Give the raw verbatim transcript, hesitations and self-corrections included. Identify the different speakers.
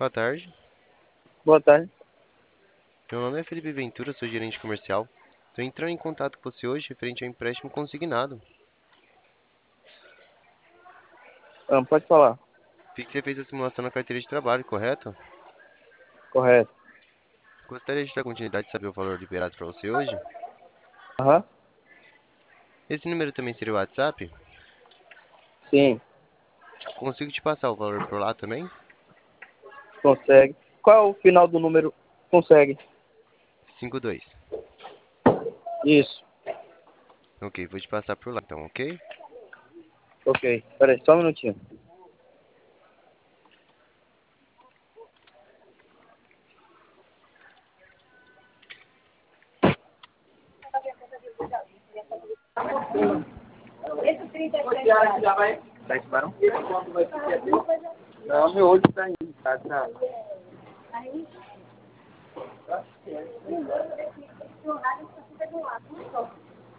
Speaker 1: Boa tarde.
Speaker 2: Boa tarde.
Speaker 1: Meu nome é Felipe Ventura, sou gerente comercial. Estou entrando em contato com você hoje referente ao empréstimo consignado.
Speaker 2: Ah, pode falar.
Speaker 1: Vi que você fez a simulação na carteira de trabalho, correto?
Speaker 2: Correto.
Speaker 1: Gostaria de dar continuidade e saber o valor liberado para você hoje?
Speaker 2: Aham.
Speaker 1: Esse número também seria o WhatsApp?
Speaker 2: Sim,
Speaker 1: Consigo te passar o valor por lá também?
Speaker 2: consegue. Qual é o final do número? Consegue.
Speaker 1: cinquenta e dois.
Speaker 2: Isso.
Speaker 1: Ok, vou te passar por lá então, ok?
Speaker 2: Ok. Peraí, só um minutinho. Tá esperando? Não, meu olho tá indo. Tá, tá.